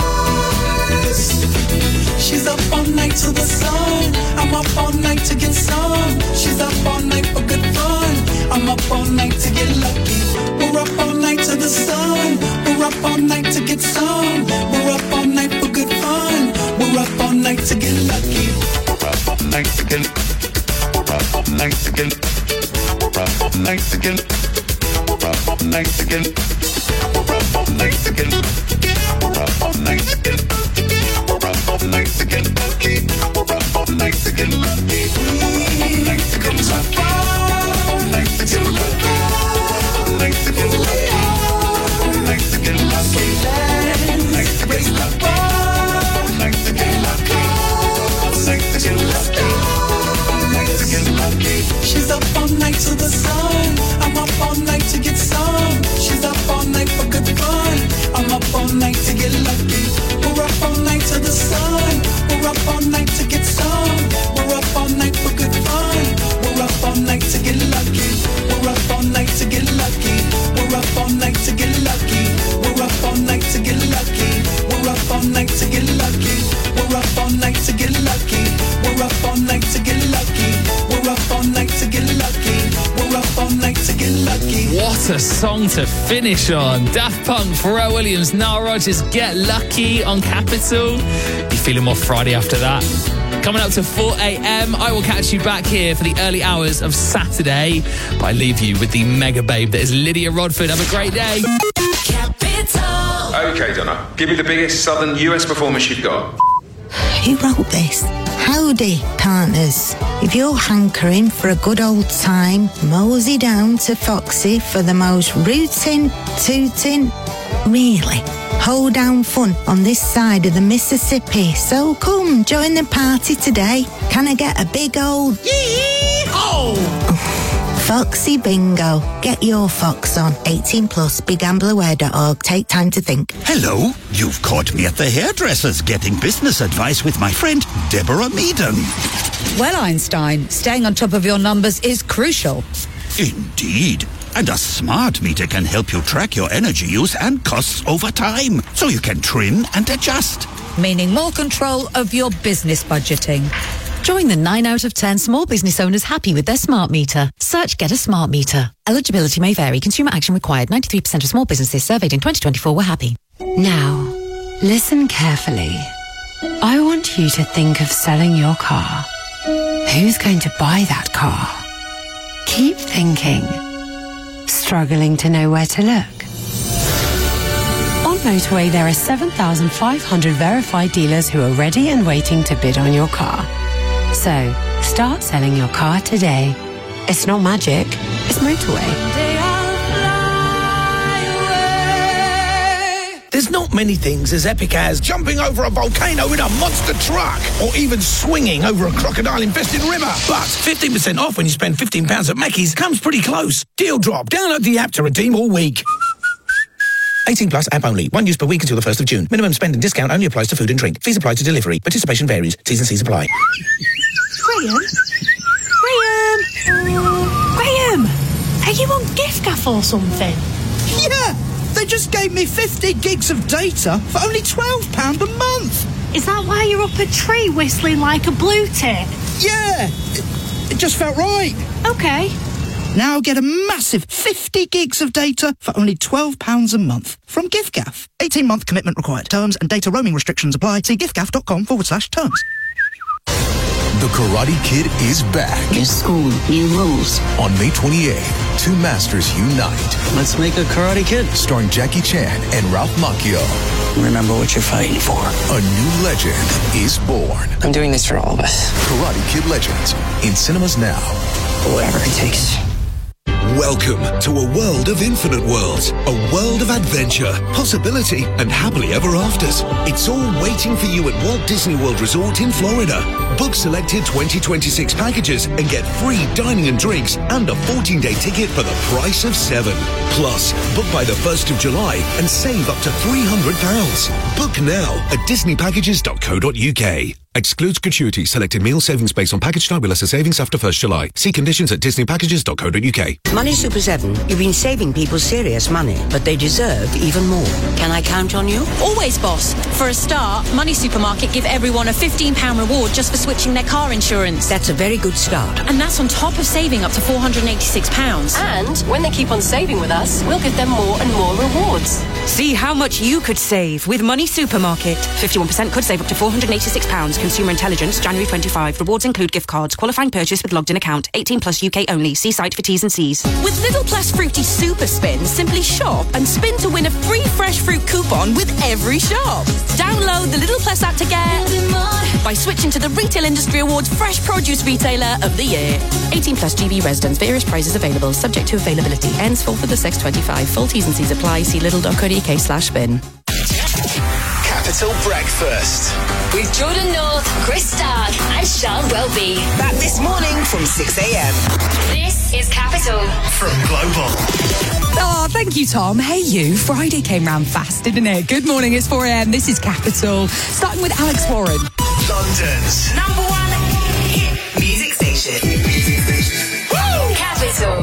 stars. She's up all night to the sun. I'm up all night to get some. She's up all night for good fun. I'm up all night to get lucky. We're up all night to the sun. We're up all night to get some. We're up all night for good fun. We're up all night to get lucky. We're up all night to get. We're up all night to get. We're up all night to get. We're up all night to get. We're up all night to get. We're up all night to get. We're up all night to get lucky. We're up all night to get lucky. We're up all night to get lucky. All night to get lucky. All night to get lucky. All night to get lucky. All night to get lucky. All night to get lucky. All night to get lucky. All night to get lucky. She's up all night to the sun. I'm up all night to get some. She's up all night for good fun. I'm up all night to get lucky. We're up all night to the sun. We're up all night to get some. We're up all night for good fun. We're up all night to get lucky. We're up all night to get lucky. We're up all night to get lucky. We're up all night to get lucky. We're up all night to get lucky. We're up all night to get lucky. We're up all night to get lucky. We're up all night to get lucky. We're up all night to get lucky. What a song to finish on. Daft Punk, Pharrell Williams, Nile Rodgers, Get Lucky on Capital. You feeling more Friday after that? Coming up to 4 a.m, I will catch you back here for the early hours of Saturday. But I leave you with the mega babe that is Lydia Rodford. Have a great day. Capital. Okay, Donna, give me the biggest southern US performance you've got. Who wrote this? Howdy, partners. If you're hankering for a good old time, mosey down to Foxy for the most rootin', tootin', really hoedown fun on this side of the Mississippi. So come, join the party today. Can I get a big old yee-haw? Foxy Bingo. Get your fox on. 18 plus, begambleaware.org. Take time to think. Hello, you've caught me at the hairdresser's getting business advice with my friend Deborah Meaden. Well, Einstein, staying on top of your numbers is crucial. Indeed. And a smart meter can help you track your energy use and costs over time, so you can trim and adjust. Meaning more control of your business budgeting. Join the 9 out of 10 small business owners happy with their smart meter. Search Get a Smart Meter. Eligibility may vary. Consumer action required. 93% of small businesses surveyed in 2024 were happy. Now, listen carefully. I want you to think of selling your car. Who's going to buy that car? Keep thinking. Struggling to know where to look? On Motorway, there are 7,500 verified dealers who are ready and waiting to bid on your car. So, start selling your car today. It's not magic, it's Motorway. There's not many things as epic as jumping over a volcano in a monster truck or even swinging over a crocodile-infested river. But 15% off when you spend £15 at Mackey's comes pretty close. Deal drop. Download the app to redeem all week. 18 plus app only. One use per week until the 1st of June. Minimum spend and discount only applies to food and drink. Fees apply to delivery. Participation varies. T's and C's apply. Graham, are you on gift gaff or something? Yeah, they just gave me 50 gigs of data for only £12 a month. Is that why you're up a tree whistling like a blue tit? Yeah, it just felt right. Okay. Now get a massive 50 gigs of data for only £12 a month from giffgaff. 18-month commitment required. Terms and data roaming restrictions apply. See giffgaff.com/terms. The Karate Kid is back. New school, new rules. On May 28th, two masters unite. Let's make a Karate Kid. Starring Jackie Chan and Ralph Macchio. Remember what you're fighting for. A new legend is born. I'm doing this for all of us. Karate Kid Legends, in cinemas now. Whatever it takes. Welcome to a world of infinite worlds, a world of adventure, possibility, and happily ever afters. It's all waiting for you at Walt Disney World Resort in Florida. Book selected 2026 packages and get free dining and drinks and a 14-day ticket for the price of 7. Plus, book by the 1st of July and save up to £300. Book now at disneypackages.co.uk. Excludes gratuity. Selected meal savings based on package type with lesser savings after 1st July. See conditions at disneypackages.co.uk. Money Super 7, you've been saving people serious money, but they deserve even more. Can I count on you? Always, boss. For a start, Money Supermarket give everyone a £15 reward just for switching their car insurance. That's a very good start. And that's on top of saving up to £486. And when they keep on saving with us, we'll give them more and more rewards. See how much you could save with Money Supermarket. 51% could save up to £486. Consumer Intelligence, January 25. Rewards include gift cards. Qualifying purchase with logged in account. 18 plus UK only. See site for T's and C's. With Little Plus Fruity Super Spin, simply shop and spin to win a free fresh fruit coupon with every shop. Download the Little Plus app to get by switching to the Retail Industry Awards Fresh Produce Retailer of the Year. 18 plus GB residents. Various prizes available. Subject to availability. Ends 4th of the 6th, 25. Full T's and C's apply. See lidl.co.uk/spin. Capital Breakfast with Jordan North, Chris Stark, and Sean Welby. Back this morning from 6 a.m. This is Capital from Global. Oh, thank you, Tom. Hey, you. Friday came round fast, didn't it? Good morning, it's 4 a.m. This is Capital. Starting with Alex Warren. London's number one hit music station. Woo! Capital.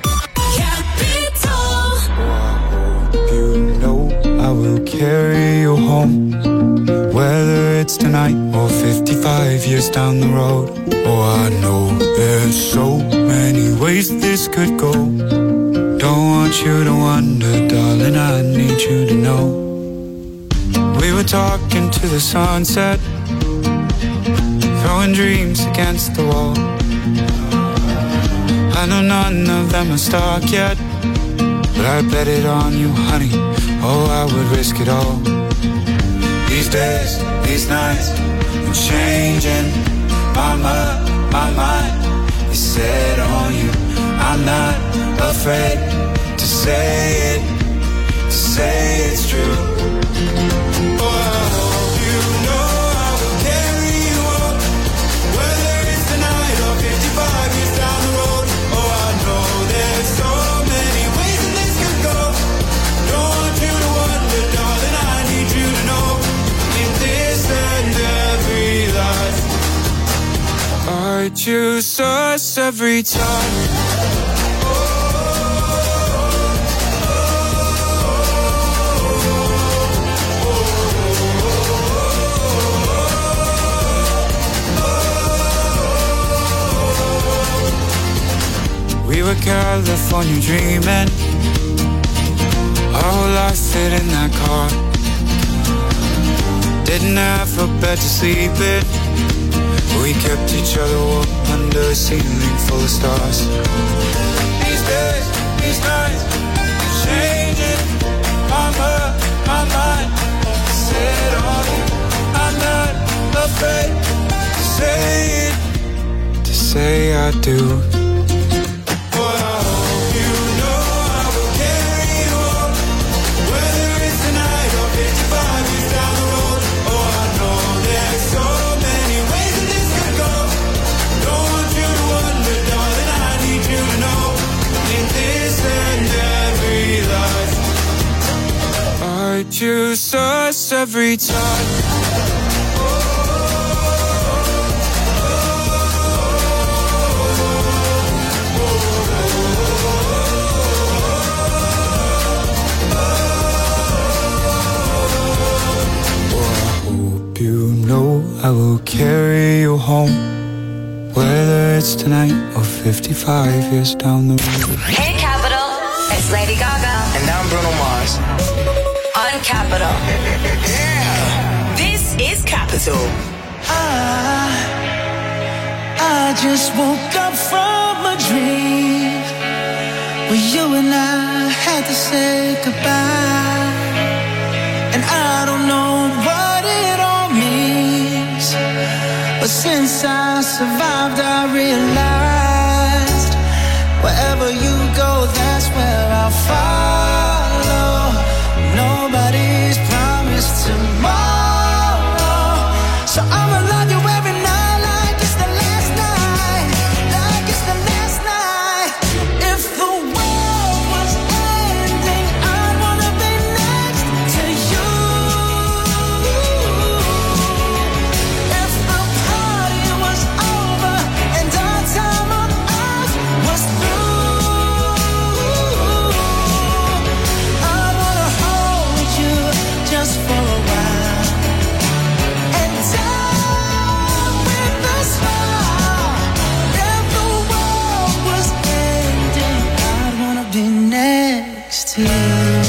You know I will carry you home, whether it's tonight or 55 years down the road. Oh, I know there's so many ways this could go. Don't want you to wonder, darling, I need you to know. We were talking to the sunset, throwing dreams against the wall. I know none of them are stuck yet, but I bet it on you, honey. Oh, I would risk it all. These days, these nights, I'm changing my mind is set on you. I'm not afraid to say it's true. Oh, I hope you know I will carry you on, whether it's tonight or 55 years down the road. Oh, I know there's so many ways that this could go. Don't want you to wonder, darling, I need you to know. In this and every life, I choose us every time. We were California dreaming, our whole life fit in that car. Didn't have a bed to sleep in, we kept each other warm under a ceiling full of stars. These days, these nights, changing my mind, set on you. I'm not afraid to say I do. I choose us every time. Oh, I hope you know I will carry you home, Whether it's tonight or 55 years down the road. Hey Capital, it's Lady Gaga. And I'm Bruno Mars. On Capital. Yeah! This is Capital. I just woke up from a dream where you and I had to say goodbye. And I don't know what it all means, but since I survived I realized wherever you go, that's where I'll follow. Nobody's promised tomorrow, so I'ma love you every night like it's the last night, like it's the last night. If the world was ending, I'd wanna be next to you. If the party was over and our time on earth was through, I'd wanna hold you just for a while and die with a smile. If the world was ending, I'd wanna be next to you.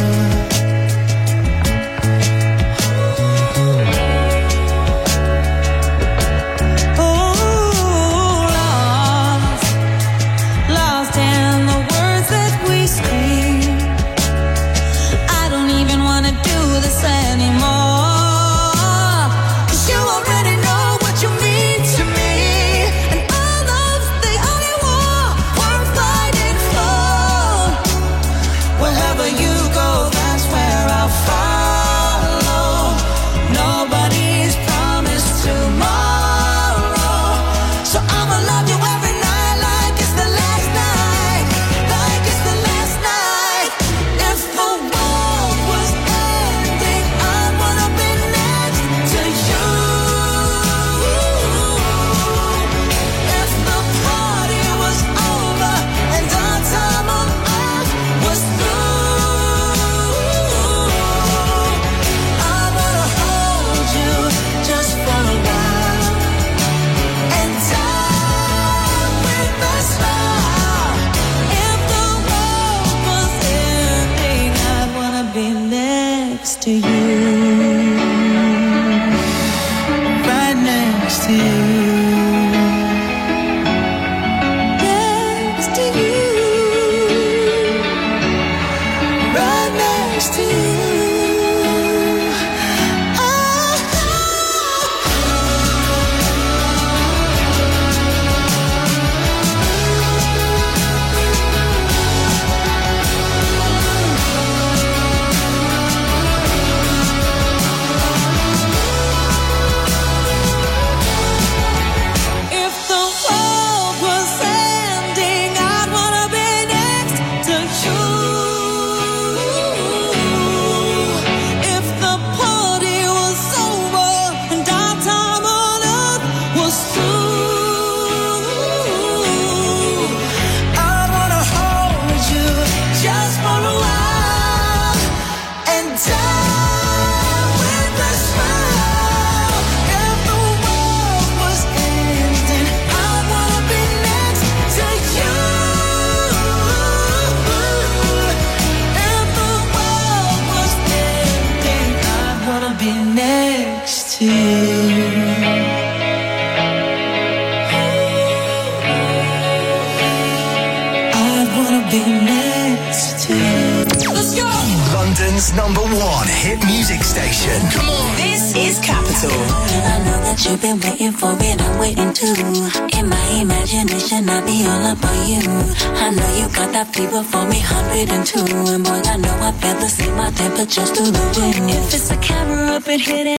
Lost in the words that we speak. I don't even wanna do this anymore, 'cause you already know what you mean to me, and all of the only war we're fighting for. Wherever you go, that's where I'll follow. Nobody's promised tomorrow, so I'ma love you every night like it's the last night, like it's the last night. If the world was ending, I'd wanna be next to you. If the party was over and our time on earth was through, I wanna hold you just for a while and die with a smile. If the world was ending, I'd wanna be next to you, right next to you, next to you, right next to you. If the world was ending, I'd wanna be next to you. If the party was over and our time on earth was through, I'd wanna hold you just for a while and die with a smile. If the world was ending, I'd wanna be next to you. If the world was ending, I'd wanna be next to you. I'd wanna be next to you. Let's go! London's #1 hit music station. Come on. This is Capital. I know that you've been waiting for it, I'm waiting too. In my imagination, I'll be all up on you. I know you got that fever for me, 102. And boy, I know I feel the same, my temperature's through the wind. If it's a camera up in here,